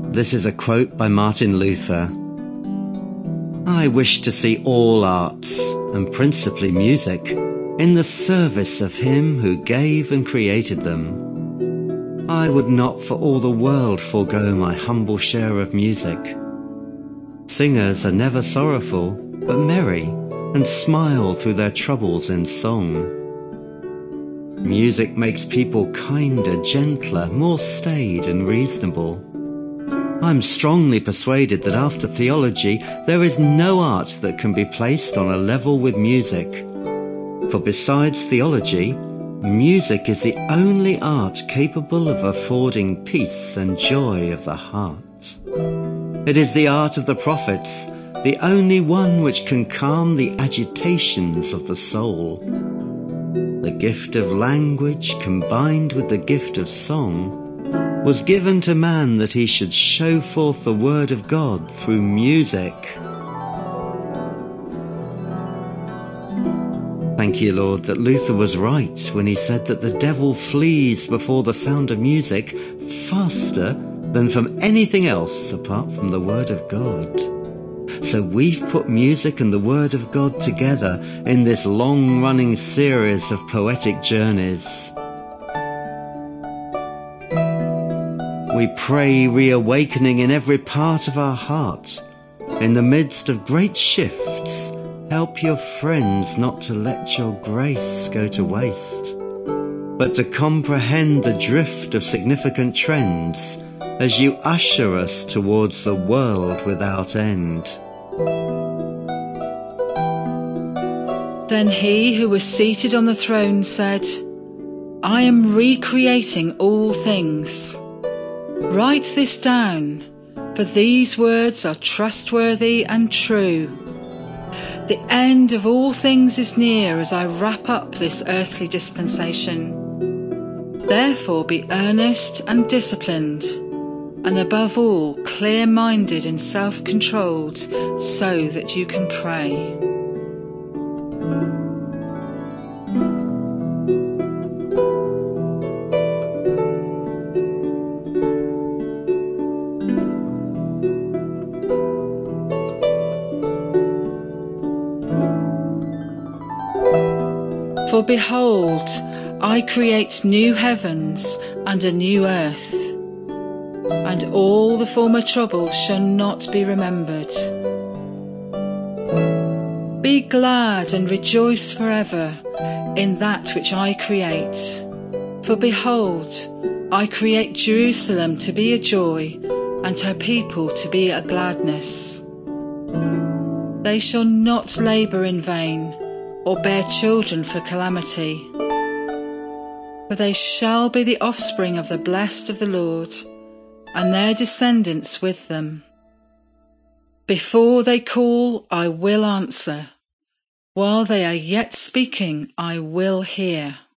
This is a quote by Martin Luther. I wish to see all arts, and principally music, in the service of him who gave and created them. I would not for all the world forego my humble share of music. Singers are never sorrowful, but merry, and smile through their troubles in song. Music makes people kinder, gentler, more staid and reasonable. I'm strongly persuaded that after theology, there is no art that can be placed on a level with music. For besides theology, music is the only art capable of affording peace and joy of the heart. It is the art of the prophets, the only one which can calm the agitations of the soul. The gift of language combined with the gift of song was given to man that he should show forth the word of God through music. Thank you, Lord, that Luther was right when he said that the devil flees before the sound of music faster than from anything else apart from the word of God. So we've put music and the word of God together in this long-running series of poetic journeys. We pray reawakening in every part of our heart. In the midst of great shifts, help your friends not to let your grace go to waste, but to comprehend the drift of significant trends as you usher us towards the world without end. Then he who was seated on the throne said, I am recreating all things. Write this down, for these words are trustworthy and true. The end of all things is near as I wrap up this earthly dispensation. Therefore be earnest and disciplined, and above all clear-minded and self-controlled, so that you can pray. For behold, I create new heavens and a new earth, and all the former troubles shall not be remembered. Be glad and rejoice forever in that which I create. For behold, I create Jerusalem to be a joy, and her people to be a gladness. They shall not labour in vain, or bear children for calamity. For they shall be the offspring of the blessed of the Lord, and their descendants with them. Before they call, I will answer. While they are yet speaking, I will hear.